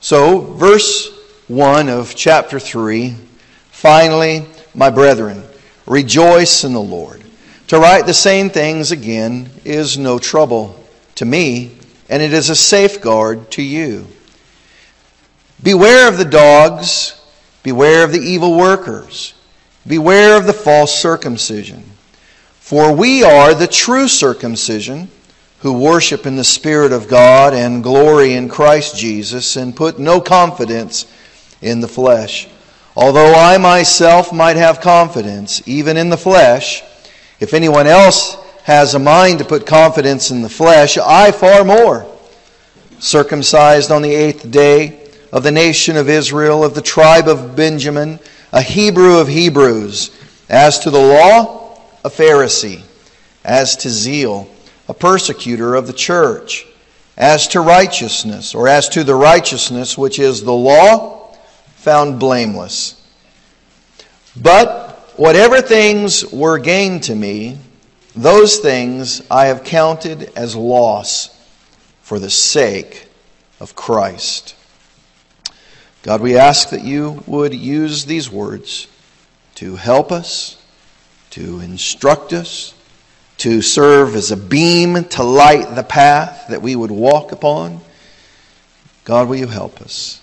So, verse 1 of chapter 3, finally, my brethren, rejoice in the Lord. To write the same things again is no trouble to me, and it is a safeguard to you. Beware of the dogs, beware of the evil workers, beware of the false circumcision. For we are the true circumcision, who worship in the Spirit of God and glory in Christ Jesus, and put no confidence in the flesh. Although I myself might have confidence, even in the flesh, if anyone else has a mind to put confidence in the flesh, I far more. Circumcised on the 8th day, of the nation of Israel, of the tribe of Benjamin, a Hebrew of Hebrews, as to the law, a Pharisee, as to zeal, a persecutor of the church, as to righteousness, or as to the righteousness which is the law, found blameless. But whatever things were gain to me, those things I have counted as loss for the sake of Christ. God, we ask that you would use these words to help us, to instruct us, to serve as a beam to light the path that we would walk upon. God, will you help us?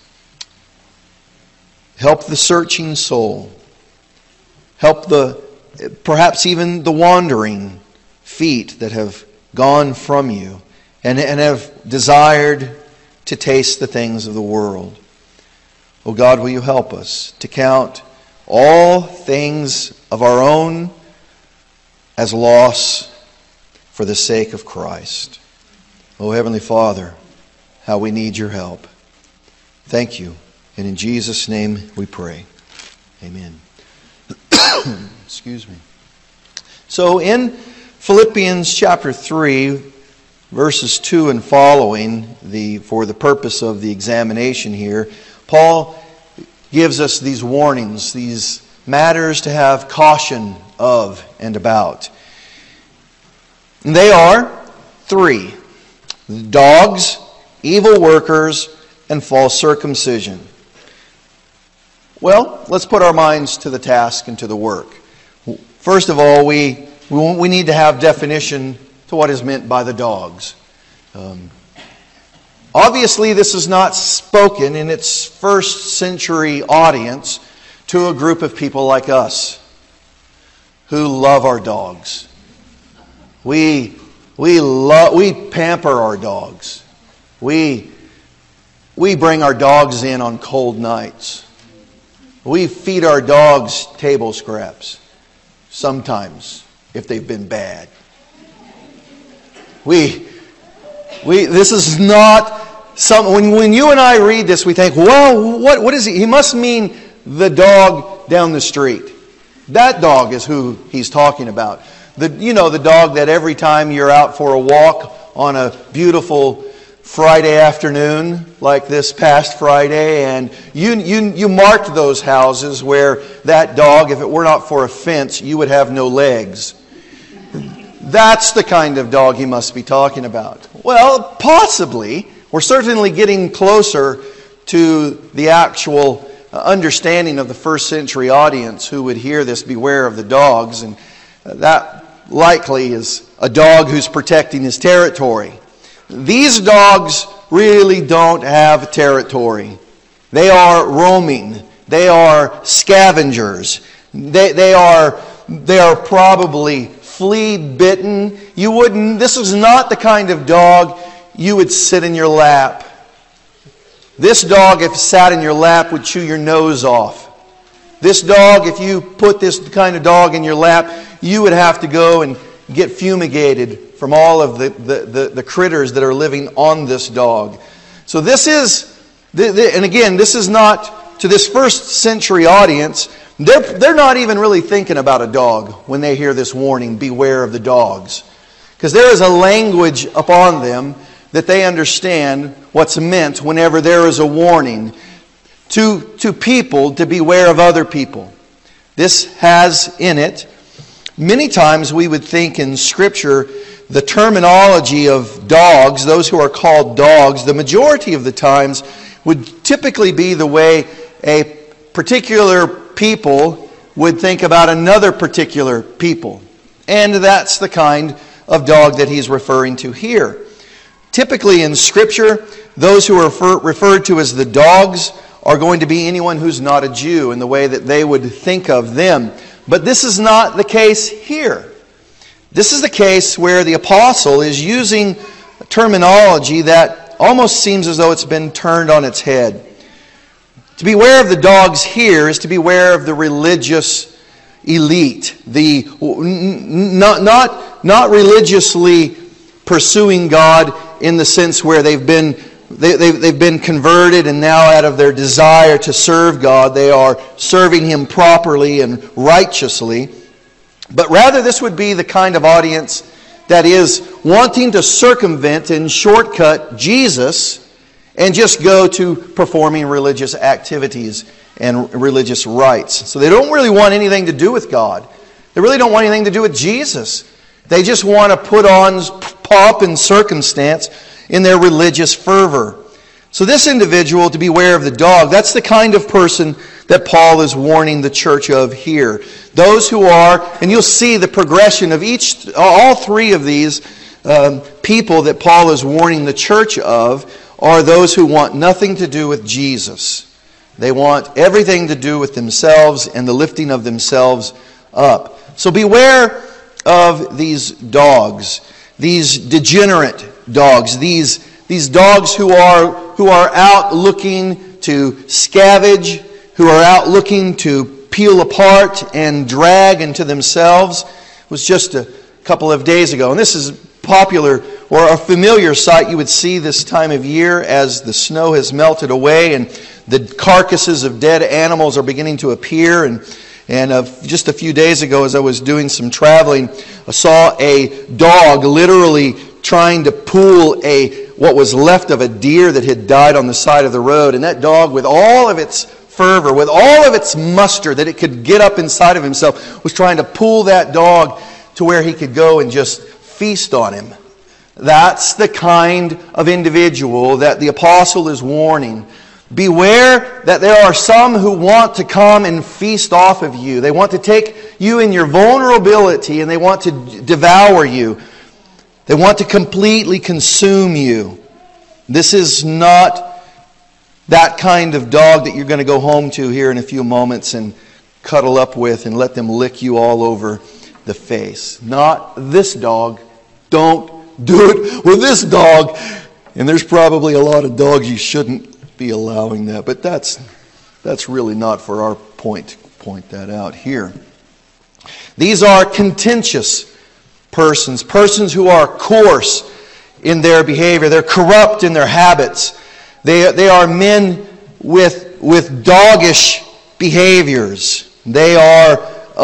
Help the searching soul. Help perhaps even the wandering feet that have gone from you and have desired to taste the things of the world. Oh God, will you help us to count all things of our own as loss for the sake of Christ. Oh Heavenly Father, how we need your help. Thank you. And in Jesus' name we pray. Amen. Excuse me. So in Philippians chapter 3, verses 2 and following, for the purpose of the examination here, Paul gives us these warnings, these matters to have caution of and about. And they are 3. Dogs, evil workers, and false circumcision. Well, let's put our minds to the task and to the work. First of all, we need to have definition to what is meant by the dogs. Obviously, this is not spoken in its first century audience to a group of people like us who love our dogs. We pamper our dogs. We bring our dogs in on cold nights. We feed our dogs table scraps. Sometimes, if they've been bad. This is not some. When you and I read this, we think, "Well, what is he? He must mean the dog down the street." That dog is who he's talking about. The dog that every time you're out for a walk on a beautiful Friday afternoon, like this past Friday, and you marked those houses where that dog, if it were not for a fence, you would have no legs. That's the kind of dog he must be talking about. Well, possibly. We're certainly getting closer to the actual understanding of the first century audience who would hear this, beware of the dogs. And that likely is a dog who's protecting his territory. These dogs really don't have territory. They are roaming. They are scavengers. They are probably flea bitten. This is not the kind of dog you would sit in your lap. This dog, if it sat in your lap, would chew your nose off. This dog, if you put this kind of dog in your lap, you would have to go and get fumigated from all of the critters that are living on this dog. So this is, and again, this is not, to this first century audience, they're not even really thinking about a dog when they hear this warning, beware of the dogs. Because there is a language upon them that they understand what's meant whenever there is a warning to people to beware of other people. This has in it, many times we would think in Scripture, the terminology of dogs, those who are called dogs, the majority of the times would typically be the way a particular people would think about another particular people. And that's the kind of dog that he's referring to here. Typically in Scripture, those who are referred to as the dogs are going to be anyone who's not a Jew in the way that they would think of them. But this is not the case here. This is the case where the apostle is using terminology that almost seems as though it's been turned on its head. To beware of the dogs here is to beware of the religious elite, the not religiously pursuing God in the sense where they've been converted, and now out of their desire to serve God, they are serving Him properly and righteously. But rather, this would be the kind of audience that is wanting to circumvent and shortcut Jesus and just go to performing religious activities and religious rites. So they don't really want anything to do with God. They really don't want anything to do with Jesus. They just want to put on pomp and circumstance in their religious fervor. So this individual, to beware of the dog, that's the kind of person that Paul is warning the church of here. Those who are, and you'll see the progression of all three of these people that Paul is warning the church of, are those who want nothing to do with Jesus. They want everything to do with themselves and the lifting of themselves up. So beware of these dogs, these degenerate dogs, these dogs who are out looking to scavenge, who are out looking to peel apart and drag into themselves. It was just a couple of days ago, and this is popular or a familiar sight you would see this time of year as the snow has melted away and the carcasses of dead animals are beginning to appear. And just a few days ago, as I was doing some traveling, I saw a dog literally trying to pull what was left of a deer that had died on the side of the road. And that dog, with all of its fervor, with all of its muster that it could get up inside of himself, was trying to pull that dog to where he could go and just feast on him. That's the kind of individual that the apostle is warning. Beware that there are some who want to come and feast off of you. They want to take you in your vulnerability and they want to devour you. They want to completely consume you. This is not that kind of dog that you're going to go home to here in a few moments and cuddle up with and let them lick you all over the face. Not this dog. Don't do it with this dog. And there's probably a lot of dogs you shouldn't be allowing that. But that's really not for our point to point that out here. These are contentious persons who are coarse in their behavior. They're corrupt in their habits. They are men with doggish behaviors. They are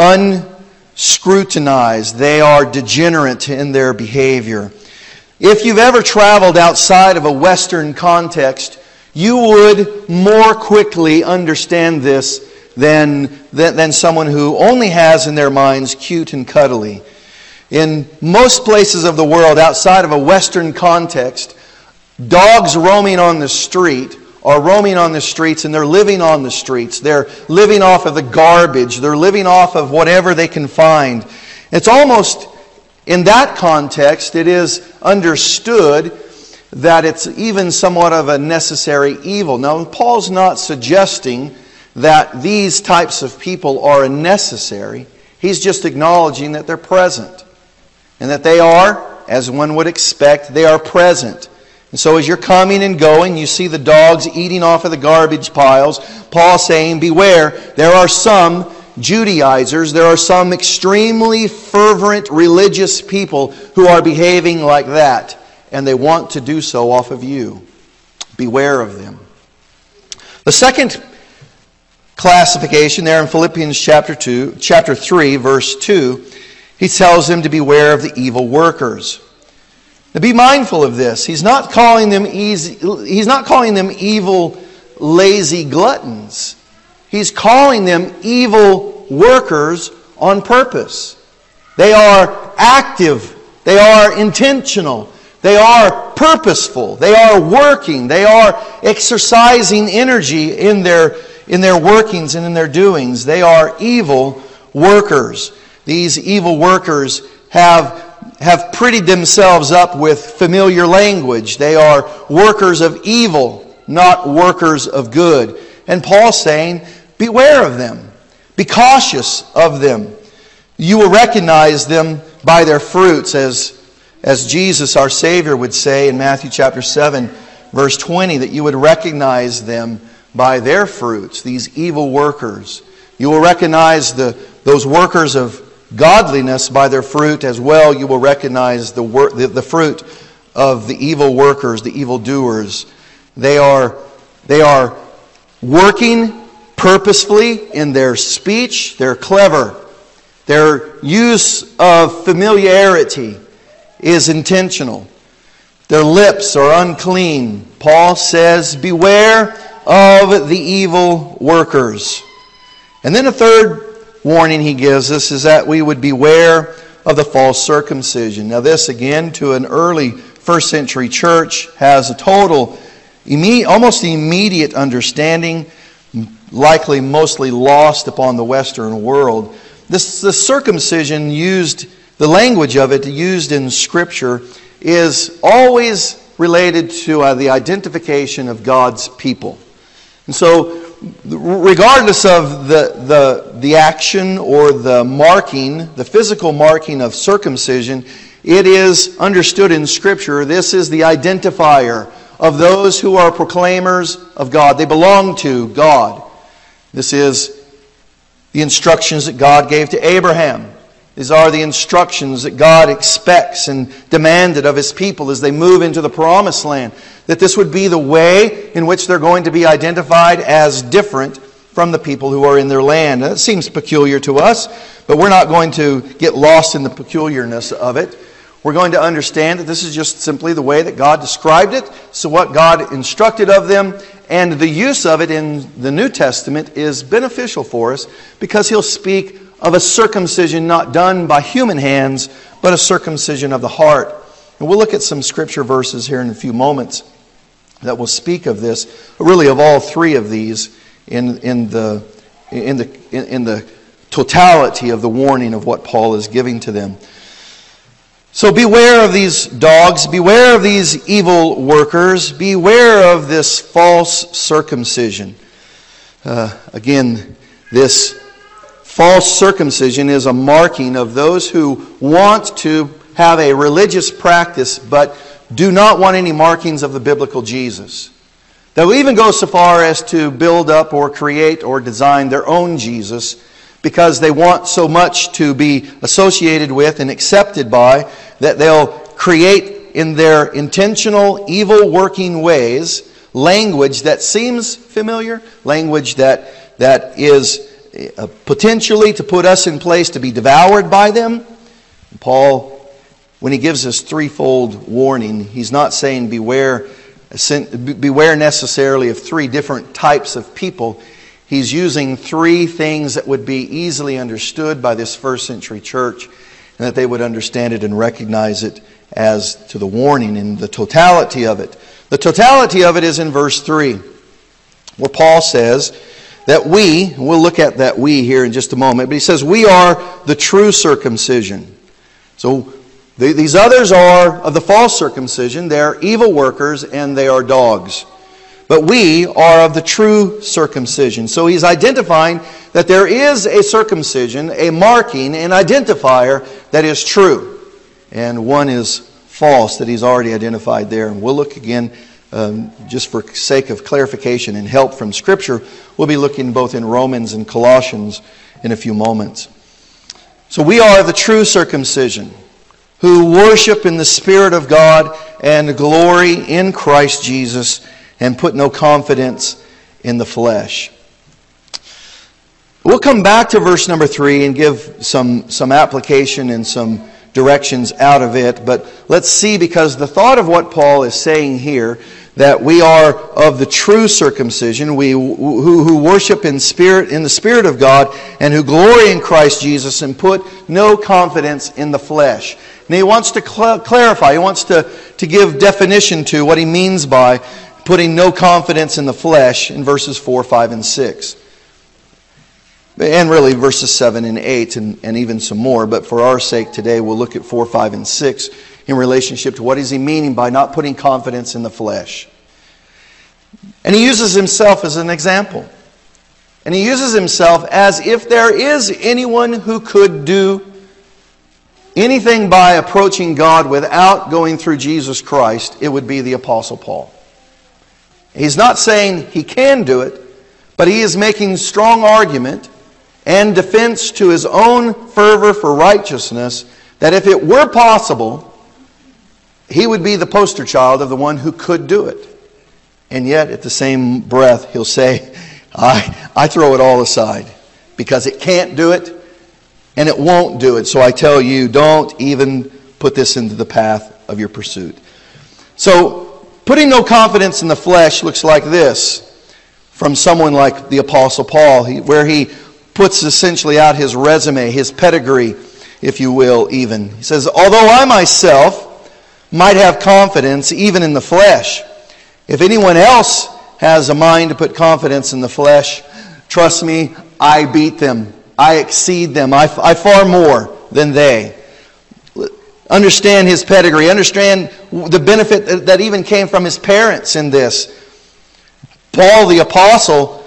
unscrutinized. They are degenerate in their behavior. If you've ever traveled outside of a Western context, you would more quickly understand this than someone who only has in their minds cute and cuddly. In most places of the world outside of a Western context, dogs roaming on the street are roaming on the streets and they're living on the streets. They're living off of the garbage. They're living off of whatever they can find. It's almost, in that context, it is understood that it's even somewhat of a necessary evil. Now, Paul's not suggesting that these types of people are necessary. He's just acknowledging that they're present. And that they are, as one would expect, they are present. And so as you're coming and going, you see the dogs eating off of the garbage piles. Paul saying, beware, there are some Judaizers, there are some extremely fervent religious people who are behaving like that. And they want to do so off of you. Beware of them. The second classification there in Philippians chapter 3, verse 2, he tells them to beware of the evil workers. Now be mindful of this. He's not calling them evil, lazy gluttons. He's calling them evil workers on purpose. They are active. They are intentional. They are purposeful. They are working. They are exercising energy in their workings and in their doings. They are evil workers. These evil workers have prettied themselves up with familiar language. They are workers of evil, not workers of good. And Paul's saying, beware of them. Be cautious of them. You will recognize them by their fruits, as Jesus, our Savior, would say in Matthew chapter 7, verse 20, that you would recognize them by their fruits, these evil workers. You will recognize those workers of godliness by their fruit as well. You will recognize the fruit of the evil workers, the evildoers. They are working purposefully in their speech. They're clever. Their use of familiarity is intentional. Their lips are unclean. Paul says, beware of the evil workers. And then a third warning he gives us is that we would beware of the false circumcision. Now this, again, to an early first century church, has a total, almost immediate understanding, likely mostly lost upon the Western world. The circumcision used, the language of it used in Scripture, is always related to the identification of God's people. And so, regardless of the action or the marking, the physical marking of circumcision, it is understood in Scripture, this is the identifier of those who are proclaimers of God. They belong to God. This is the instructions that God gave to Abraham. These are the instructions that God expects and demanded of His people as they move into the promised land. That this would be the way in which they're going to be identified as different from the people who are in their land. That seems peculiar to us, but we're not going to get lost in the peculiarness of it. We're going to understand that this is just simply the way that God described it, so what God instructed of them, and the use of it in the New Testament is beneficial for us because He'll speak of a circumcision not done by human hands, but a circumcision of the heart. And we'll look at some Scripture verses here in a few moments that will speak of this, really of all three of these in the totality of the warning of what Paul is giving to them. So beware of these dogs, beware of these evil workers, beware of this false circumcision. Again, this false circumcision is a marking of those who want to have a religious practice but do not want any markings of the biblical Jesus. They'll even go so far as to build up or create or design their own Jesus because they want so much to be associated with and accepted by that they'll create in their intentional, evil working ways language that seems familiar, language that is potentially to put us in place to be devoured by them. Paul, when he gives us threefold warning, he's not saying beware necessarily of three different types of people. He's using three things that would be easily understood by this first century church, and that they would understand it and recognize it as to the warning and the totality of it. The totality of it is in verse 3, where Paul says that we'll look at that we here in just a moment, but he says we are the true circumcision. So these others are of the false circumcision. They're evil workers and they are dogs. But we are of the true circumcision. So he's identifying that there is a circumcision, a marking, an identifier that is true. And one is false that he's already identified there. And we'll look again, just for sake of clarification and help from Scripture, we'll be looking both in Romans and Colossians in a few moments. So we are the true circumcision, who worship in the Spirit of God and glory in Christ Jesus and put no confidence in the flesh. We'll come back to verse number 3 and give some application and some directions out of it. But let's see, because the thought of what Paul is saying here, that we are of the true circumcision, we who worship in the Spirit of God, and who glory in Christ Jesus and put no confidence in the flesh. And he wants to clarify, he wants to give definition to what he means by putting no confidence in the flesh in verses 4, 5, and 6. And really verses 7 and 8 and even some more. But for our sake today, we'll look at 4, 5, and 6 in relationship to what is he meaning by not putting confidence in the flesh. And he uses himself as an example. And he uses himself as if there is anyone who could do anything by approaching God without going through Jesus Christ, it would be the Apostle Paul. He's not saying he can do it, but he is making strong argument and defense to his own fervor for righteousness that if it were possible, he would be the poster child of the one who could do it. And yet, at the same breath, he'll say, I throw it all aside because it can't do it and it won't do it. So I tell you, don't even put this into the path of your pursuit. So, putting no confidence in the flesh looks like this from someone like the Apostle Paul, where he puts essentially out his resume, his pedigree, if you will, even. He says, although I myself might have confidence even in the flesh, if anyone else has a mind to put confidence in the flesh, trust me, I beat them. I exceed them. I far more than they. Understand his pedigree. Understand the benefit that even came from his parents in this. Paul the Apostle,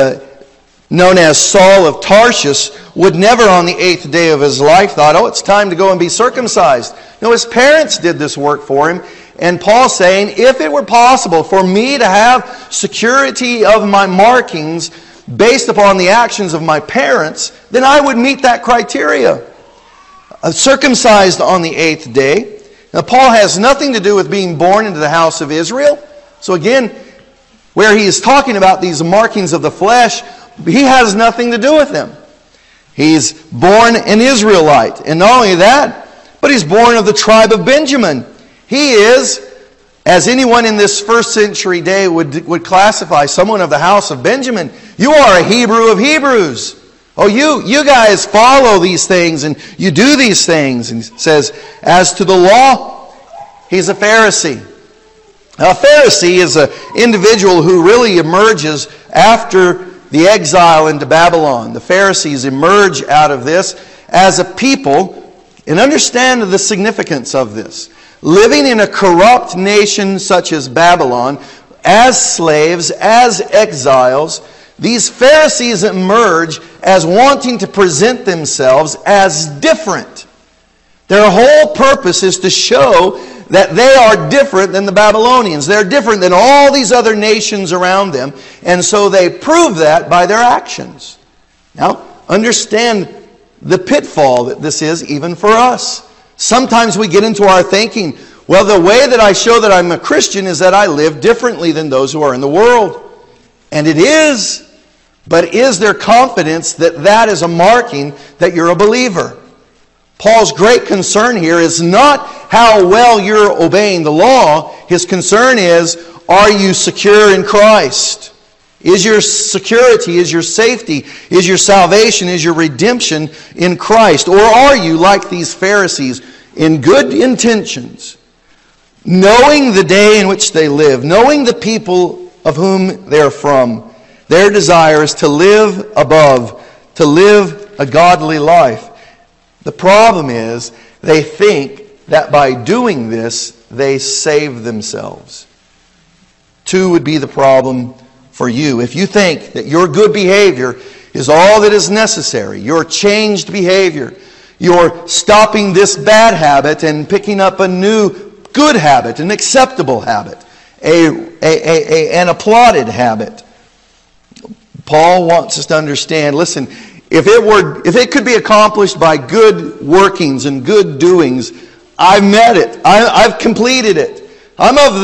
known as Saul of Tarsus, would never on the 8th day of his life thought, it's time to go and be circumcised. No, his parents did this work for him. And Paul's saying, if it were possible for me to have security of my markings based upon the actions of my parents, then I would meet that criteria. Circumcised on the 8th day. Now, Paul has nothing to do with being born into the house of Israel. So again, where he is talking about these markings of the flesh, he has nothing to do with them. He's born an Israelite. And not only that, but he's born of the tribe of Benjamin. He is, as anyone in this first century day would classify, someone of the house of Benjamin. You are a Hebrew of Hebrews. Oh, you guys follow these things and you do these things. And he says, as to the law, he's a Pharisee. Now, a Pharisee is an individual who really emerges after the exile into Babylon. The Pharisees emerge out of this as a people, and understand the significance of this. Living in a corrupt nation such as Babylon, as slaves, as exiles, these Pharisees emerge as wanting to present themselves as different. Their whole purpose is to show that they are different than the Babylonians. They're different than all these other nations around them. And so they prove that by their actions. Now, understand the pitfall that this is even for us. Sometimes we get into our thinking, well, the way that I show that I'm a Christian is that I live differently than those who are in the world. And it is. But is there confidence that that is a marking that you're a believer? Paul's great concern here is not how well you're obeying the law. His concern is, are you secure in Christ? Is your security, is your safety, is your salvation, is your redemption in Christ? Or are you like these Pharisees in good intentions, knowing the day in which they live, knowing the people of whom they're from? Their desire is to live above, to live a godly life. The problem is they think that by doing this, they save themselves. 2 would be the problem for you. If you think that your good behavior is all that is necessary, your changed behavior, your stopping this bad habit and picking up a new good habit, an acceptable habit, an applauded habit. Paul wants us to understand, listen, if it could be accomplished by good workings and good doings, I've met it. I've completed it. I'm of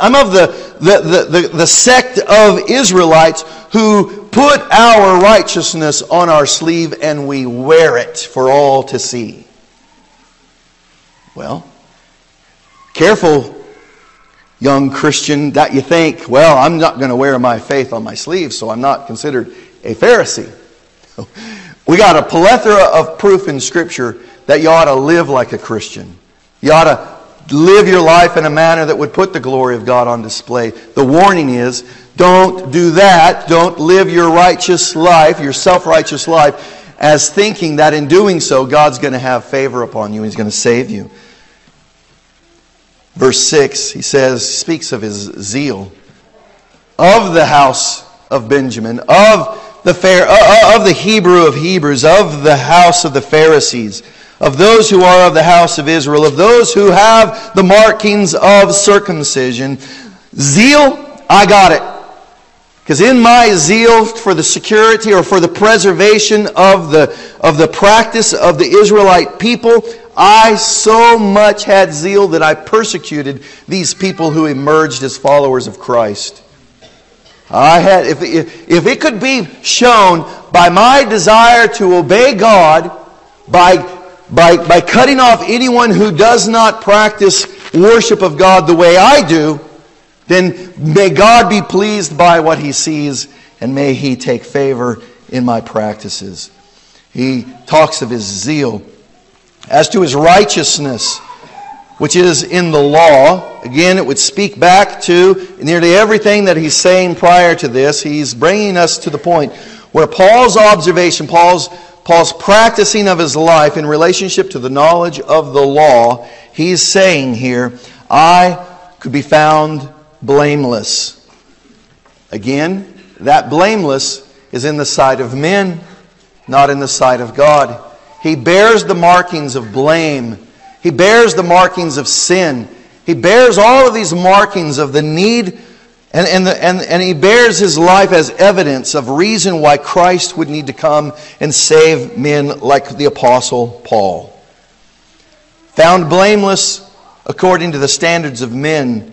the sect of Israelites who put our righteousness on our sleeve and we wear it for all to see. Well, careful young Christian, that you think, well, I'm not going to wear my faith on my sleeve, so I'm not considered a Pharisee. We got a plethora of proof in Scripture that you ought to live like a Christian. You ought to live your life in a manner that would put the glory of God on display. The warning is, don't do that. Don't live your righteous life, your self-righteous life, as thinking that in doing so, God's going to have favor upon you and He's going to save you. Verse 6, he speaks of his zeal. Of the house of Benjamin, of the Hebrew of Hebrews, of the house of the Pharisees, of those who are of the house of Israel, of those who have the markings of circumcision. Zeal, I got it. Because in my zeal for the security or for the preservation of the practice of the Israelite people, I so much had zeal that I persecuted these people who emerged as followers of Christ. If it could be shown by my desire to obey God, by cutting off anyone who does not practice worship of God the way I do, then may God be pleased by what He sees, and may He take favor in my practices. He talks of his zeal. As to his righteousness, which is in the law, again, it would speak back to nearly everything that he's saying prior to this. He's bringing us to the point where Paul's observation, Paul's practicing of his life in relationship to the knowledge of the law, he's saying here, I could be found blameless. Again, that blameless is in the sight of men, not in the sight of God. He bears the markings of blame. He bears the markings of sin. He bears all of these markings of the need, and he bears his life as evidence of reason why Christ would need to come and save men like the Apostle Paul. Found blameless according to the standards of men,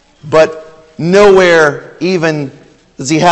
but nowhere does he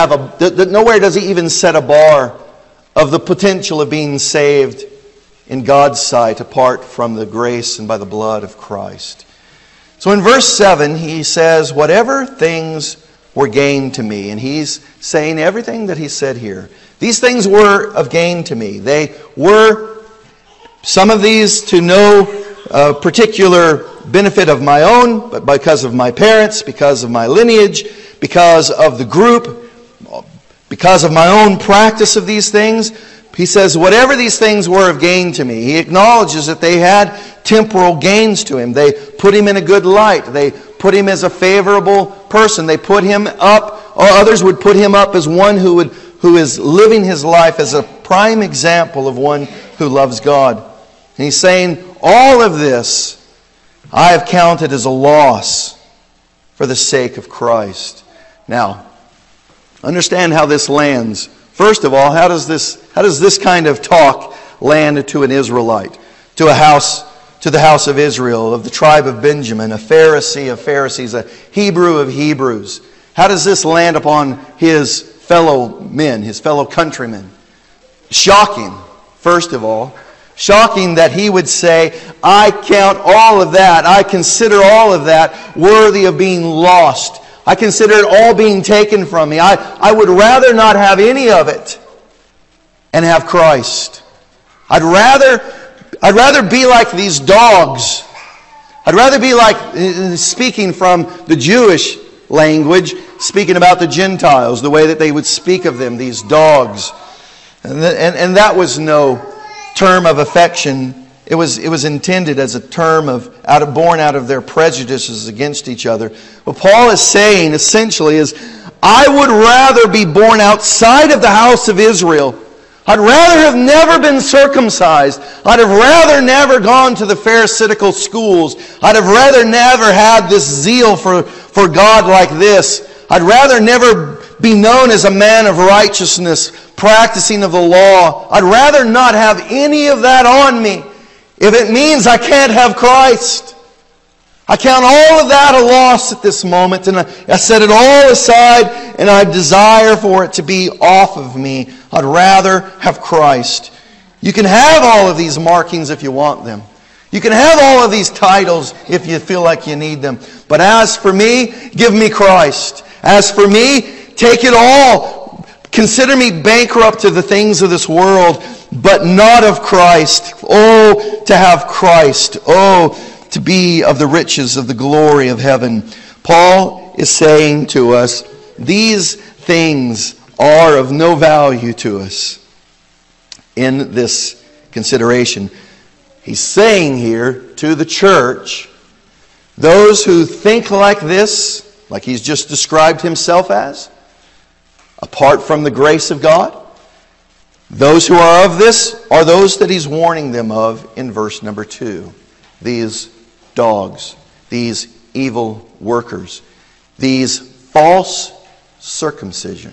even set a bar of the potential of being saved in God's sight apart from the grace and by the blood of Christ. So in verse 7 he says, whatever things were gain to me. And he's saying everything that he said here. These things were of gain to me. They were, some of these to no particular benefit of my own, but because of my parents, because of my lineage, because of the group, because of my own practice of these things. He says, whatever these things were of gain to me. He acknowledges that they had temporal gains to him. They put him in a good light. They put him as a favorable person. They put him up, or others would put him up as one who is living his life as a prime example of one who loves God. And he's saying, all of this I have counted as a loss for the sake of Christ. Now, understand how this lands. First of all, how does this kind of talk land to an Israelite, to the house of Israel, of the tribe of Benjamin, a Pharisee of Pharisees, a Hebrew of Hebrews? How does this land upon his fellow men, his fellow countrymen? Shocking, first of all. Shocking that he would say, I count all of that, I consider all of that worthy of being lost. I consider it all being taken from me. I would rather not have any of it and have Christ. I'd rather be like these dogs. I'd rather be like, speaking from the Jewish language, speaking about the Gentiles, the way that they would speak of them, these dogs. And that was no term of affection. It was intended as a term born out of their prejudices against each other. What Paul is saying essentially is, I would rather be born outside of the house of Israel. I'd rather have never been circumcised. I'd have rather never gone to the Pharisaical schools. I'd have rather never had this zeal for God like this. I'd rather never be known as a man of righteousness, practicing of the law. I'd rather not have any of that on me if it means I can't have Christ. I count all of that a loss at this moment, and I set it all aside, and I desire for it to be off of me. I'd rather have Christ. You can have all of these markings if you want them. You can have all of these titles if you feel like you need them. But as for me, give me Christ. As for me, take it all. Consider me bankrupt to the things of this world, but not of Christ. Oh, to have Christ. Oh, to be of the riches of the glory of heaven. Paul is saying to us, these things are of no value to us in this consideration. He's saying here to the church, those who think like this, like he's just described himself as, apart from the grace of God, those who are of this are those that he's warning them of in verse number 2. These dogs, these evil workers, these false circumcision.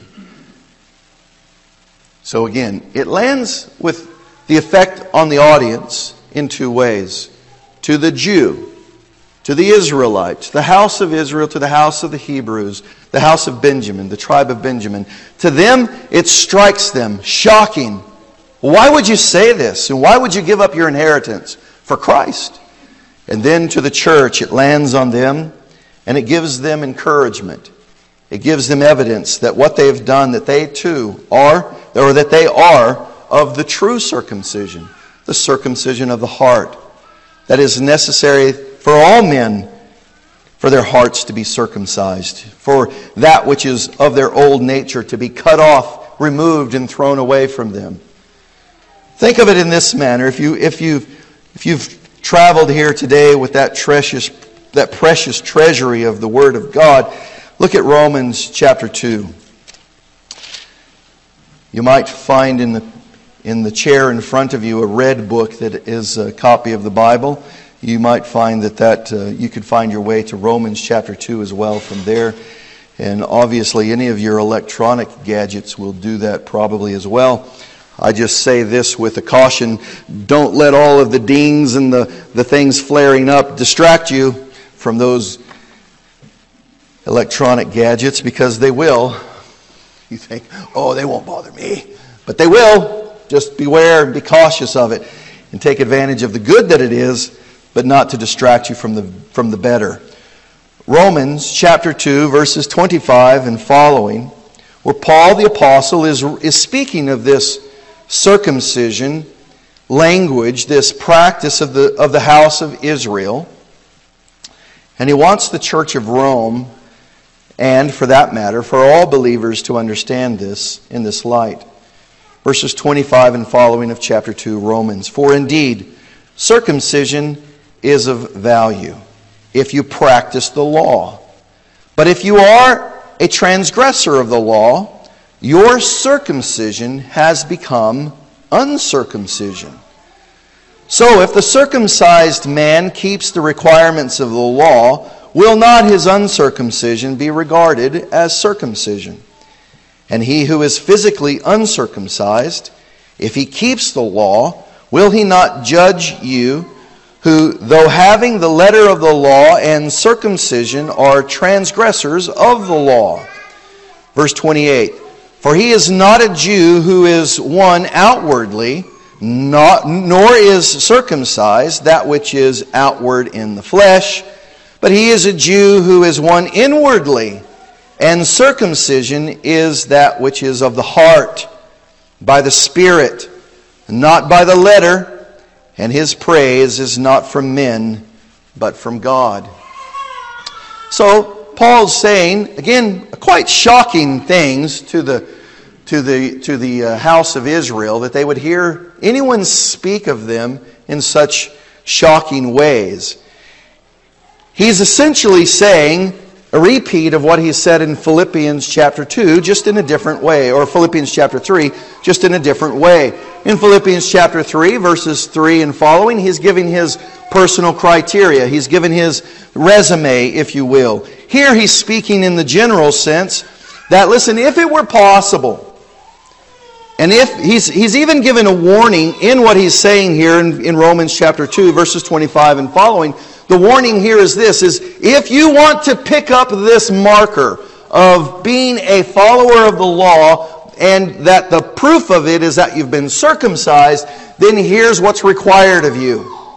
So again, it lands with the effect on the audience in two ways. To the Jew, to the Israelites, the house of Israel, to the house of the Hebrews, the house of Benjamin, the tribe of Benjamin. To them, it strikes them, shocking. Why would you say this? And why would you give up your inheritance for Christ? And then to the church, it lands on them, and it gives them encouragement. It gives them evidence that what they have done, that they too are, or that they are of the true circumcision, the circumcision of the heart, that is necessary for all men, for their hearts to be circumcised, for that which is of their old nature to be cut off, removed, and thrown away from them. Think of it in this manner. If you've traveled here today with that precious treasury of the Word of God, look at Romans chapter 2. You might find in the chair in front of you a red book that is a copy of the Bible. You might find that you could find your way to Romans chapter 2 as well from there. And obviously any of your electronic gadgets will do that probably as well. I just say this with a caution. Don't let all of the dings and the things flaring up distract you from those electronic gadgets, because they will. You think, oh, they won't bother me. But they will. Just beware and be cautious of it. And take advantage of the good that it is, but not to distract you from the better. Romans chapter 2, verses 25 and following, where Paul the Apostle is speaking of this circumcision language, this practice of the house of Israel. And he wants the church of Rome, and for that matter, for all believers to understand this in this light. Verses 25 and following of chapter 2, Romans. For indeed, circumcision is of value if you practice the law. But if you are a transgressor of the law, your circumcision has become uncircumcision. So if the circumcised man keeps the requirements of the law, will not his uncircumcision be regarded as circumcision? And he who is physically uncircumcised, if he keeps the law, will he not judge you, who, though having the letter of the law and circumcision, are transgressors of the law? Verse 28, for he is not a Jew who is one outwardly, nor is circumcised that which is outward in the flesh, but he is a Jew who is one inwardly, and circumcision is that which is of the heart, by the Spirit, not by the letter, and his praise is not from men, but from God. So Paul's saying, again, quite shocking things to the house of Israel, that they would hear anyone speak of them in such shocking ways. He's essentially saying a repeat of what he said in Philippians chapter 2, just in a different way, or Philippians chapter 3, just in a different way. In Philippians chapter 3, verses 3 and following, he's giving his personal criteria. He's given his resume, if you will. Here he's speaking in the general sense that, listen, if it were possible, and if he's even given a warning in what he's saying here in Romans chapter 2, verses 25 and following. The warning here is this, is if you want to pick up this marker of being a follower of the law, and that the proof of it is that you've been circumcised, then here's what's required of you.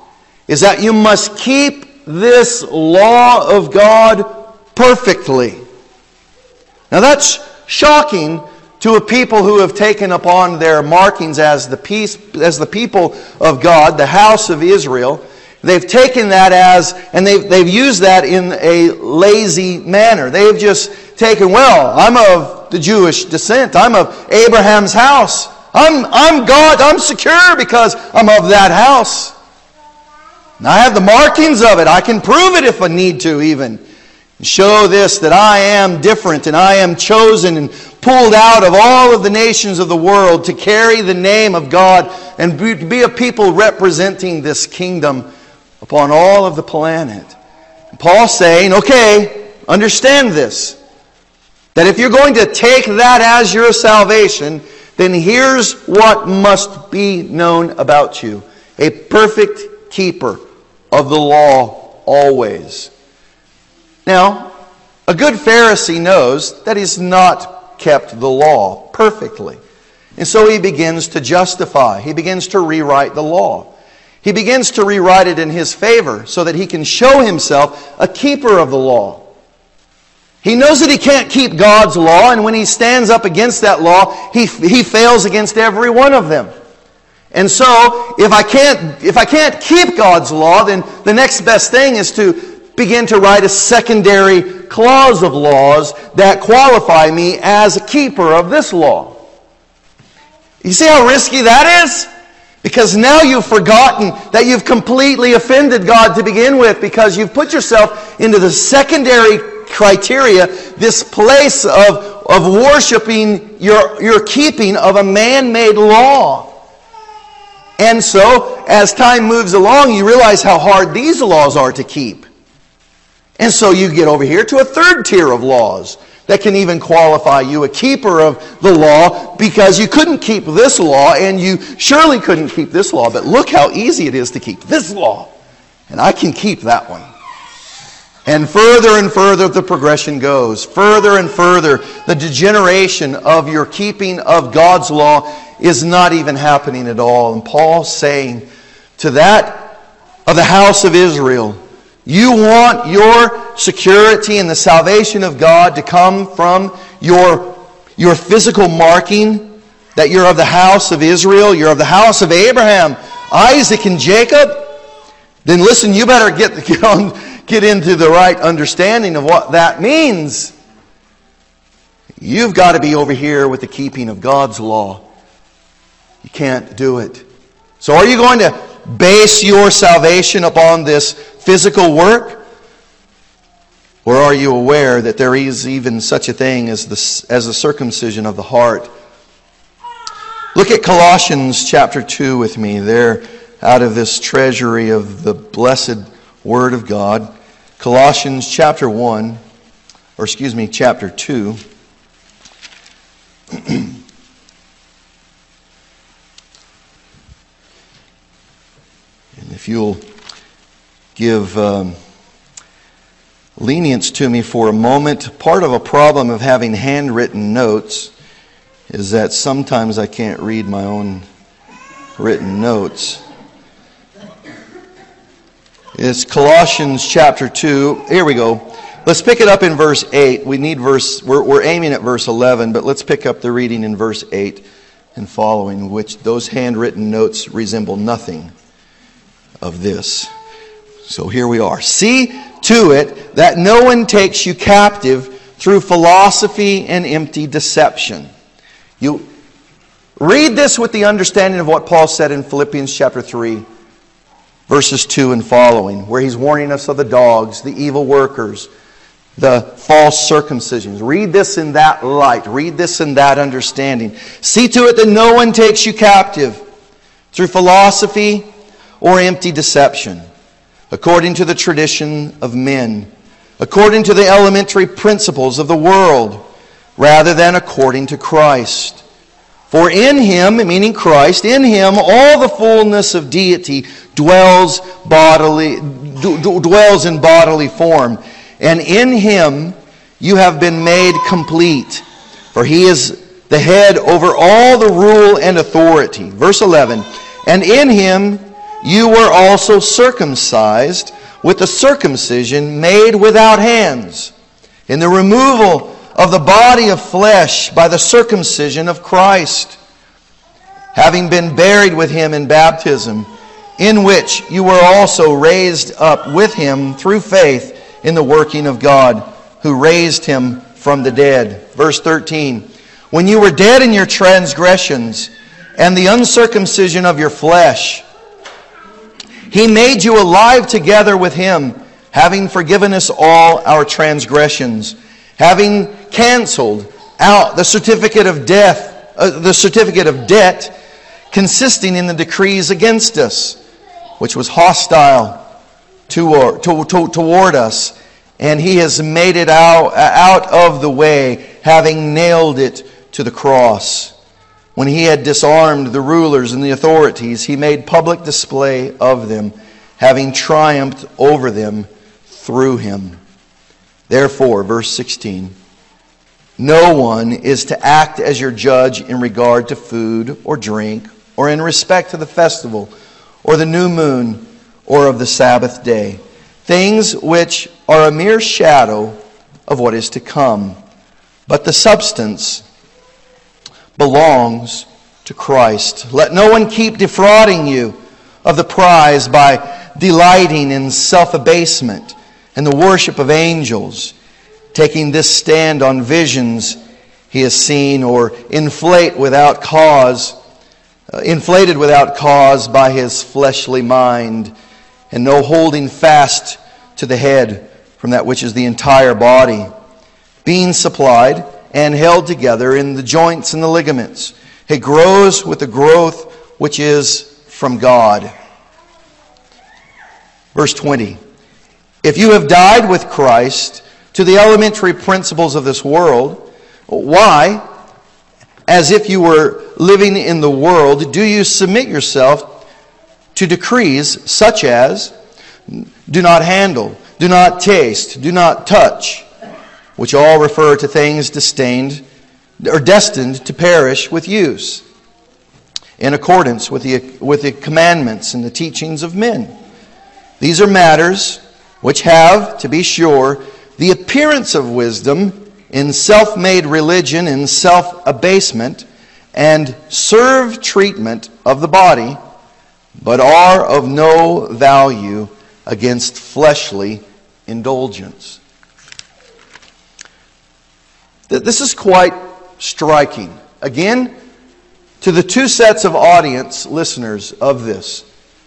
is that you must keep this law of God perfectly. Now that's shocking to a people who have taken upon their markings as the people of God, the house of Israel. They've taken that and they've used that in a lazy manner. They've just taken, well, I'm of the Jewish descent. I'm of Abraham's house. I'm God. I'm secure because I'm of that house. And I have the markings of it. I can prove it if I need to even. Show this, that I am different and I am chosen and pulled out of all of the nations of the world to carry the name of God and be a people representing this kingdom upon all of the planet. And Paul's saying, okay, understand this. That if you're going to take that as your salvation, then here's what must be known about you. A perfect keeper of the law always. Now, a good Pharisee knows that he's not kept the law perfectly. And so he begins to justify. He begins to rewrite the law. He begins to rewrite it in his favor so that he can show himself a keeper of the law. He knows that he can't keep God's law, and when he stands up against that law, he fails against every one of them. And so, if I can't keep God's law, then the next best thing is to begin to write a secondary clause of laws that qualify me as a keeper of this law. You see how risky that is? Because now you've forgotten that you've completely offended God to begin with, because you've put yourself into the secondary criteria, this place of worshiping your keeping of a man-made law. And so, as time moves along, you realize how hard these laws are to keep. And so you get over here to a third tier of laws that can even qualify you a keeper of the law, because you couldn't keep this law and you surely couldn't keep this law. But look how easy it is to keep this law. And I can keep that one. And further the progression goes. Further and further, the degeneration of your keeping of God's law is not even happening at all. And Paul's saying to that of the house of Israel, you want your security and the salvation of God to come from your physical marking, that you're of the house of Israel, you're of the house of Abraham, Isaac, and Jacob? Then listen, you better get into the right understanding of what that means. You've got to be over here with the keeping of God's law. You can't do it. So are you going to base your salvation upon this physical work? Or are you aware that there is even such a thing as the circumcision of the heart? Look at Colossians chapter 2 with me there, out of this treasury of the blessed Word of God. Colossians chapter 2. And if you'll give lenience to me for a moment, part of a problem of having handwritten notes is that sometimes I can't read my own written notes. It's Colossians chapter 2. Here we go. Let's pick it up in verse 8. We're aiming at verse 11, but let's pick up the reading in verse 8 and following, which those handwritten notes resemble nothing of this. So here we are. See to it that no one takes you captive through philosophy and empty deception. You read this with the understanding of what Paul said in Philippians chapter 3, verses 2 and following, where he's warning us of the dogs, the evil workers, the false circumcisions. Read this in that light. Read this in that understanding. See to it that no one takes you captive through philosophy or empty deception, according to the tradition of men, according to the elementary principles of the world, rather than according to Christ. For in Him, meaning Christ, in Him all the fullness of deity dwells in bodily form. And in Him you have been made complete. For He is the head over all the rule and authority. Verse 11, and in Him you were also circumcised with the circumcision made without hands, in the removal of the body of flesh by the circumcision of Christ, having been buried with him in baptism, in which you were also raised up with him through faith in the working of God, who raised him from the dead. Verse 13, when you were dead in your transgressions and the uncircumcision of your flesh, he made you alive together with him, having forgiven us all our transgressions, having canceled out the certificate of debt consisting in the decrees against us, which was hostile toward us, and he has made it out of the way, having nailed it to the cross. When he had disarmed the rulers and the authorities, he made public display of them, having triumphed over them through him. Therefore, verse 16, no one is to act as your judge in regard to food or drink, or in respect to the festival, or the new moon, or of the Sabbath day, things which are a mere shadow of what is to come. But the substance belongs to Christ. Let no one keep defrauding you of the prize by delighting in self-abasement and the worship of angels, taking this stand on visions he has seen, or inflated without cause by his fleshly mind, and no holding fast to the head from that which is the entire body, being supplied and held together in the joints and the ligaments. It grows with the growth which is from God. Verse 20. If you have died with Christ to the elementary principles of this world, why, as if you were living in the world, do you submit yourself to decrees such as do not handle, do not taste, do not touch, which all refer to things destined to perish with use, in accordance with the commandments and the teachings of men. These are matters which have, to be sure, the appearance of wisdom in self-made religion and self-abasement, and serve treatment of the body, but are of no value against fleshly indulgence. This is quite striking. Again, to the two sets of audience listeners of this.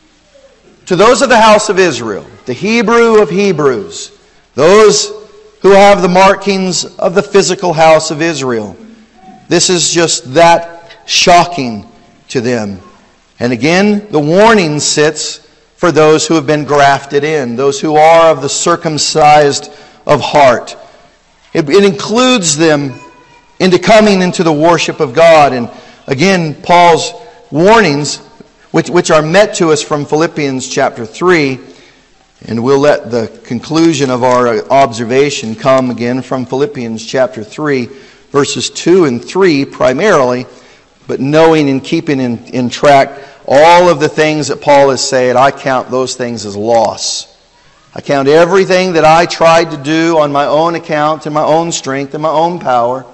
To those of the house of Israel, the Hebrew of Hebrews, those who have the markings of the physical house of Israel, this is just that shocking to them. And again, the warning sits for those who have been grafted in, those who are of the circumcised of heart. It includes them into coming into the worship of God. And again, Paul's warnings, which are met to us from Philippians chapter 3, and we'll let the conclusion of our observation come again from Philippians chapter 3, verses 2 and 3 primarily, but knowing and keeping in track all of the things that Paul has said, I count those things as loss. I count everything that I tried to do on my own account, in my own strength, in my own power.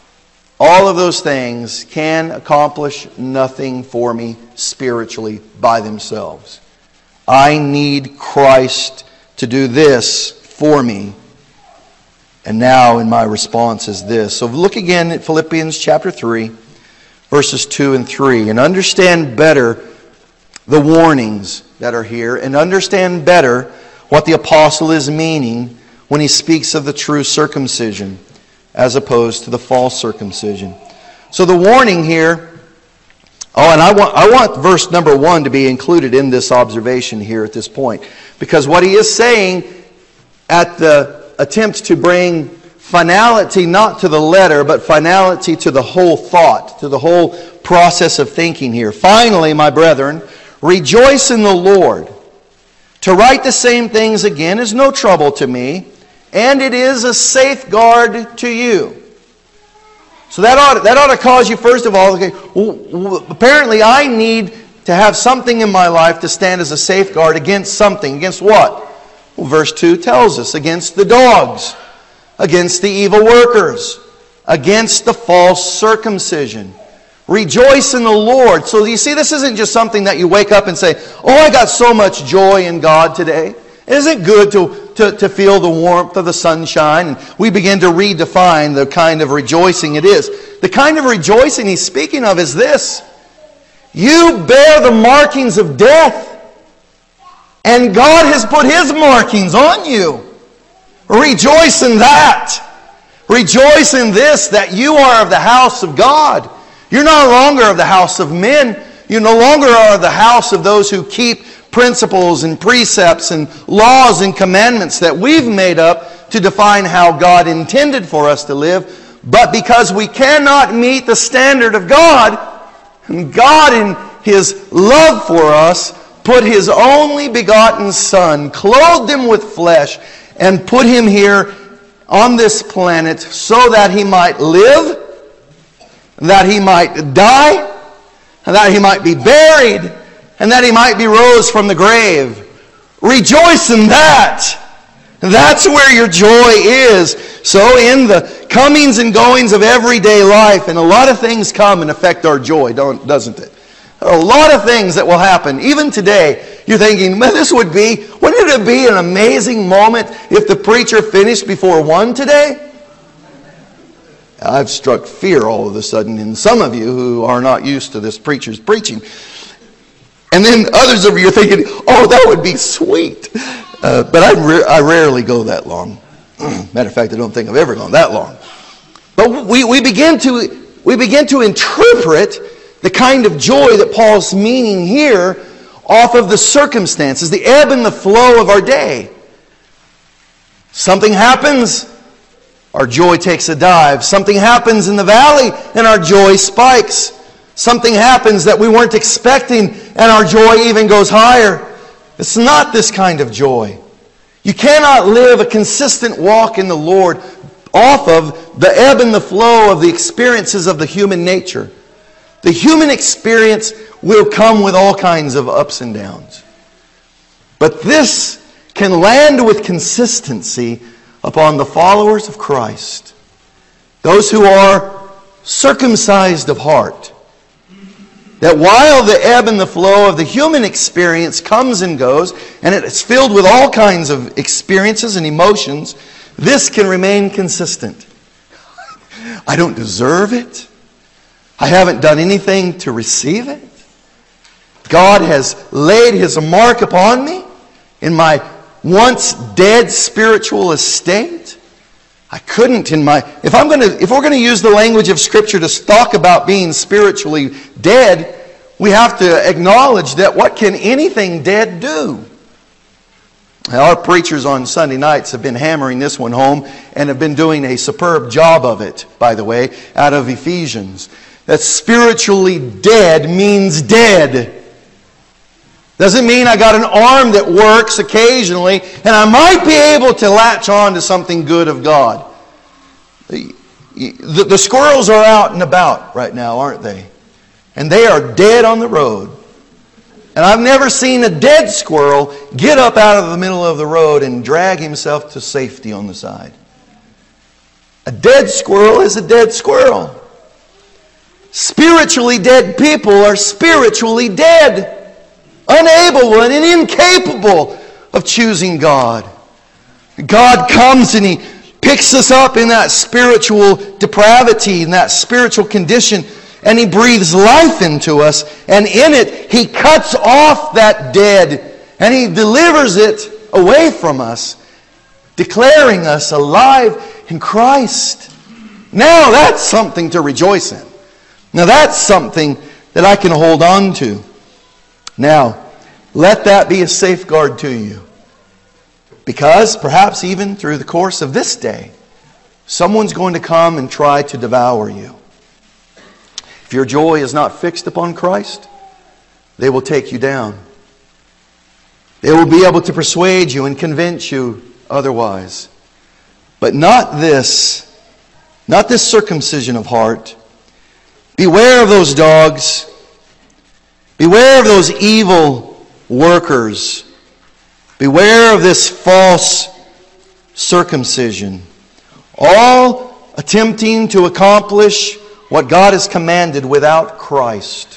All of those things can accomplish nothing for me spiritually by themselves. I need Christ to do this for me. And now in my response is this. So look again at Philippians chapter 3, verses 2 and 3, and understand better the warnings that are here, and understand better what the apostle is meaning when he speaks of the true circumcision as opposed to the false circumcision. So the warning here, and I want verse number 1 to be included in this observation here at this point, because what he is saying at the attempt to bring finality not to the letter, but finality to the whole thought, to the whole process of thinking here. Finally, my brethren, rejoice in the Lord. To write the same things again is no trouble to me, and it is a safeguard to you. So that ought to cause you, first of all, okay, well, apparently I need to have something in my life to stand as a safeguard against something. Against what? Well, verse 2 tells us. Against the dogs. Against the evil workers. Against the false circumcision. Rejoice in the Lord. So you see, this isn't just something that you wake up and say, oh, I got so much joy in God today. Isn't it good to feel the warmth of the sunshine? And we begin to redefine the kind of rejoicing it is. The kind of rejoicing he's speaking of is this. You bear the markings of death. And God has put His markings on you. Rejoice in that. Rejoice in this, that you are of the house of God. You're no longer of the house of men. You no longer are the house of those who keep principles and precepts and laws and commandments that we've made up to define how God intended for us to live. But because we cannot meet the standard of God, God in His love for us put His only begotten Son, clothed Him with flesh, and put Him here on this planet so that He might live, that He might die, and that He might be buried, and that He might be rose from the grave. Rejoice in that. That's where your joy is. So in the comings and goings of everyday life, and a lot of things come and affect our joy, doesn't it? A lot of things that will happen. Even today, you're thinking, man, wouldn't it be an amazing moment if the preacher finished before 1 today? I've struck fear all of a sudden in some of you who are not used to this preacher's preaching. And then others of you are thinking, oh, that would be sweet. But I rarely go that long. Matter of fact, I don't think I've ever gone that long. But we begin to interpret the kind of joy that Paul's meaning here off of the circumstances, the ebb and the flow of our day. Something happens, our joy takes a dive. Something happens in the valley, and our joy spikes. Something happens that we weren't expecting, and our joy even goes higher. It's not this kind of joy. You cannot live a consistent walk in the Lord off of the ebb and the flow of the experiences of the human nature. The human experience will come with all kinds of ups and downs. But this can land with consistency upon the followers of Christ. Those who are circumcised of heart. That while the ebb and the flow of the human experience comes and goes, and it's filled with all kinds of experiences and emotions, this can remain consistent. I don't deserve it. I haven't done anything to receive it. God has laid His mark upon me in my once dead spiritual estate. I couldn't if we're going to use the language of Scripture to talk about being spiritually dead, we have to acknowledge that what can anything dead do? Our preachers on Sunday nights have been hammering this one home and have been doing a superb job of it, by the way, out of Ephesians. That spiritually dead means dead. Doesn't mean I got an arm that works occasionally and I might be able to latch on to something good of God. The squirrels are out and about right now, aren't they? And they are dead on the road. And I've never seen a dead squirrel get up out of the middle of the road and drag himself to safety on the side. A dead squirrel is a dead squirrel. Spiritually dead people are spiritually dead, unable and incapable of choosing God. God comes and He picks us up in that spiritual depravity, in that spiritual condition, and He breathes life into us, and in it He cuts off that dead, and He delivers it away from us, declaring us alive in Christ. Now that's something to rejoice in. Now that's something that I can hold on to. Now, let that be a safeguard to you. Because perhaps even through the course of this day, someone's going to come and try to devour you. If your joy is not fixed upon Christ, they will take you down. They will be able to persuade you and convince you otherwise. But not this circumcision of heart. Beware of those dogs. Beware of those evil workers. Beware of this false circumcision. All attempting to accomplish what God has commanded without Christ.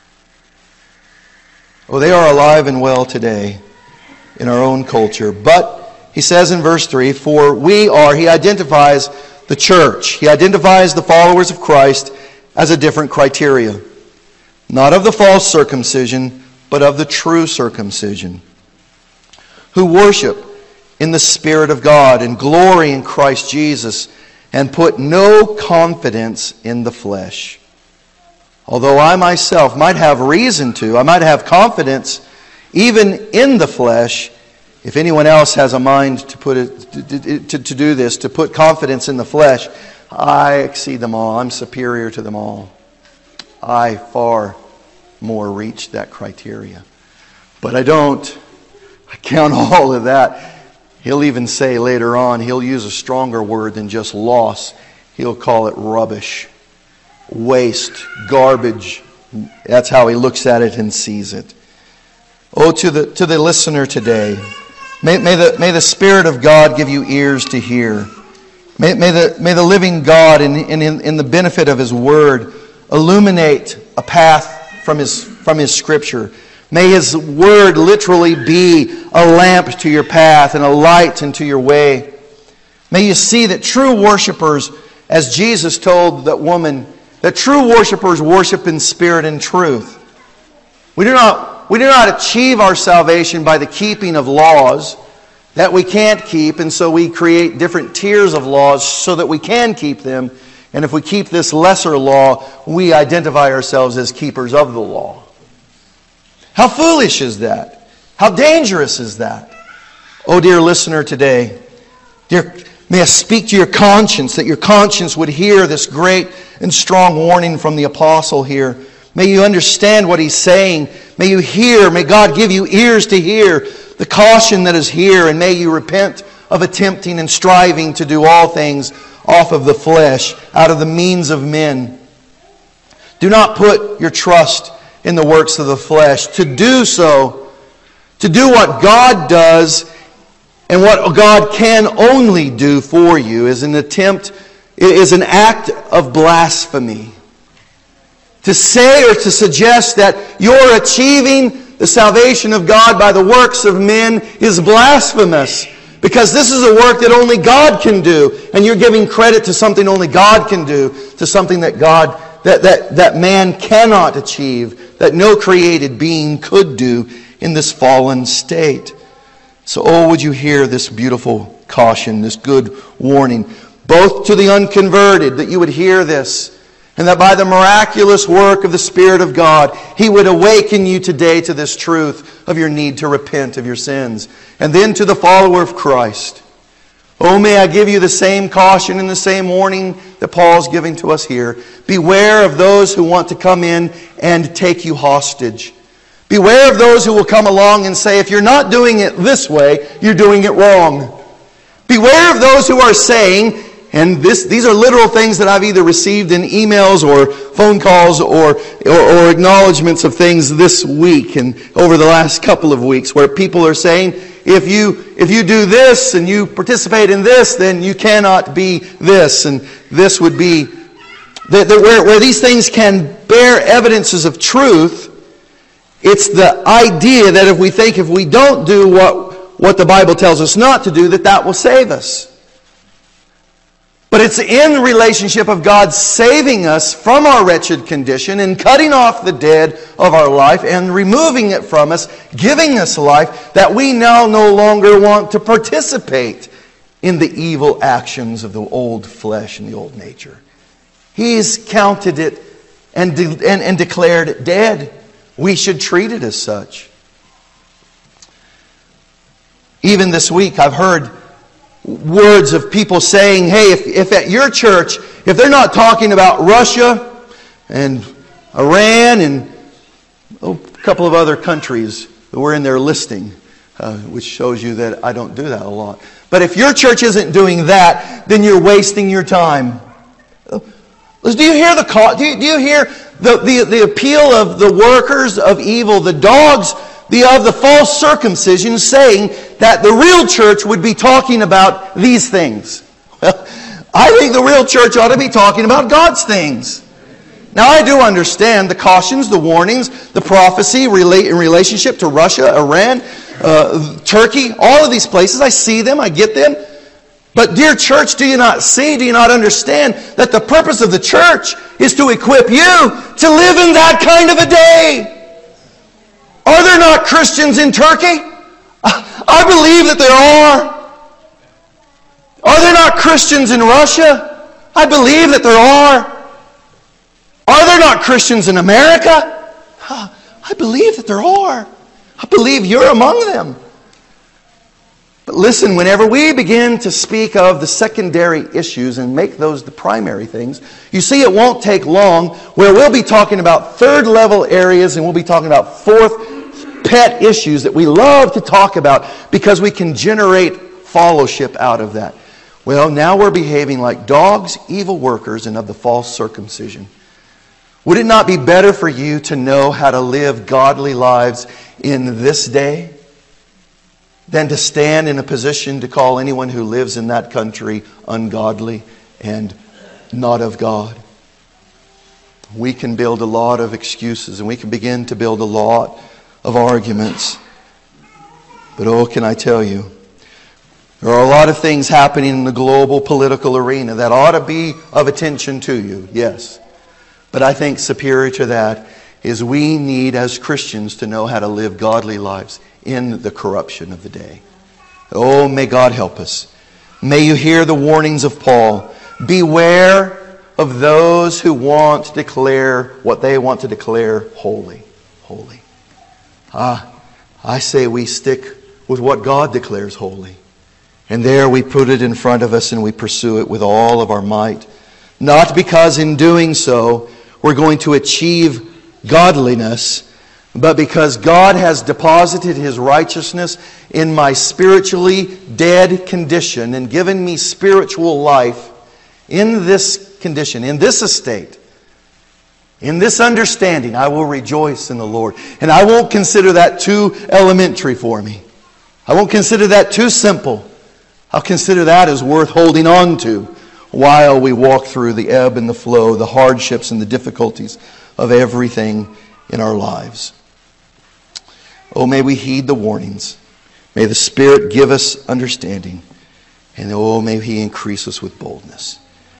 Oh, they are alive and well today in our own culture. But, he says in verse 3, for we are, he identifies the church. He identifies the followers of Christ as a different criteria. Not of the false circumcision, but of the true circumcision. Who worship in the Spirit of God and glory in Christ Jesus and put no confidence in the flesh. Although I myself might have reason to, I might have confidence even in the flesh, if anyone else has a mind to put it, to do this, to put confidence in the flesh, I exceed them all. I'm superior to them all. I far more reach that criteria. But I don't. I count all of that. He'll even say later on, he'll use a stronger word than just loss. He'll call it rubbish, waste, garbage. That's how he looks at it and sees it. Oh, to the listener today, may the Spirit of God give you ears to hear. May the living God, in the benefit of His Word, illuminate a path from His Scripture. May His Word literally be a lamp to your path and a light into your way. May you see that true worshipers, as Jesus told that woman, that true worshipers worship in spirit and truth. We do not achieve our salvation by the keeping of laws that we can't keep, and so we create different tiers of laws so that we can keep them. And if we keep this lesser law, we identify ourselves as keepers of the law. How foolish is that? How dangerous is that? Oh, dear listener today, may I speak to your conscience, that your conscience would hear this great and strong warning from the apostle here. May you understand what he's saying. May you hear, may God give you ears to hear the caution that is here, and may you repent of attempting and striving to do all things off of the flesh, out of the means of men. Do not put your trust in the works of the flesh. To do so, to do what God does and what God can only do for you is an act of blasphemy. To say or to suggest that you're achieving the salvation of God by the works of men is blasphemous. Because this is a work that only God can do. And you're giving credit to something only God can do. To something that that man cannot achieve. That no created being could do in this fallen state. So, oh, would you hear this beautiful caution, this good warning. Both to the unconverted, that you would hear this. And that by the miraculous work of the Spirit of God, He would awaken you today to this truth of your need to repent of your sins. And then to the follower of Christ. Oh, may I give you the same caution and the same warning that Paul's giving to us here. Beware of those who want to come in and take you hostage. Beware of those who will come along and say, if you're not doing it this way, you're doing it wrong. Beware of those who are saying, and these are literal things that I've either received in emails or phone calls or acknowledgments of things this week and over the last couple of weeks, where people are saying, if you do this and you participate in this, then you cannot be this. And this would be where these things can bear evidences of truth. It's the idea that if we don't do what the Bible tells us not to do, that will save us. But it's in relationship of God saving us from our wretched condition and cutting off the dead of our life and removing it from us, giving us life, that we now no longer want to participate in the evil actions of the old flesh and the old nature. He's counted it and declared it dead. We should treat it as such. Even this week I've heard words of people saying, hey, if at your church, if they're not talking about Russia and Iran and a couple of other countries that were in their listing, which shows you that I don't do that a lot. But if your church isn't doing that, then you're wasting your time. Do you hear the appeal of the workers of evil, the dogs of the false circumcision, saying that the real church would be talking about these things. Well, I think the real church ought to be talking about God's things. Now, I do understand the cautions, the warnings, the prophecy in relationship to Russia, Iran, Turkey, all of these places. I see them, I get them. But dear church, do you not see, do you not understand that the purpose of the church is to equip you to live in that kind of a day? Are there not Christians in Turkey? I believe that there are. Are there not Christians in Russia? I believe that there are. Are there not Christians in America? I believe that there are. I believe you're among them. But listen, whenever we begin to speak of the secondary issues and make those the primary things, you see it won't take long where we'll be talking about third level areas and we'll be talking about fourth pet issues that we love to talk about because we can generate fellowship out of that. Well, now we're behaving like dogs, evil workers, and of the false circumcision. Would it not be better for you to know how to live godly lives in this day than to stand in a position to call anyone who lives in that country ungodly and not of God? We can build a lot of excuses and we can begin to build a lot of arguments. But oh, can I tell you, there are a lot of things happening in the global political arena that ought to be of attention to you, yes. But I think superior to that is we need as Christians to know how to live godly lives in the corruption of the day. Oh, may God help us. May you hear the warnings of Paul. Beware of those who want to declare what they want to declare holy. Holy. I say we stick with what God declares holy. And there we put it in front of us and we pursue it with all of our might. Not because in doing so we're going to achieve godliness, but because God has deposited His righteousness in my spiritually dead condition and given me spiritual life in this condition, in this estate, in this understanding, I will rejoice in the Lord. And I won't consider that too elementary for me. I won't consider that too simple. I'll consider that as worth holding on to while we walk through the ebb and the flow, the hardships and the difficulties of everything in our lives. Oh, may we heed the warnings. May the Spirit give us understanding. And oh, may He increase us with boldness.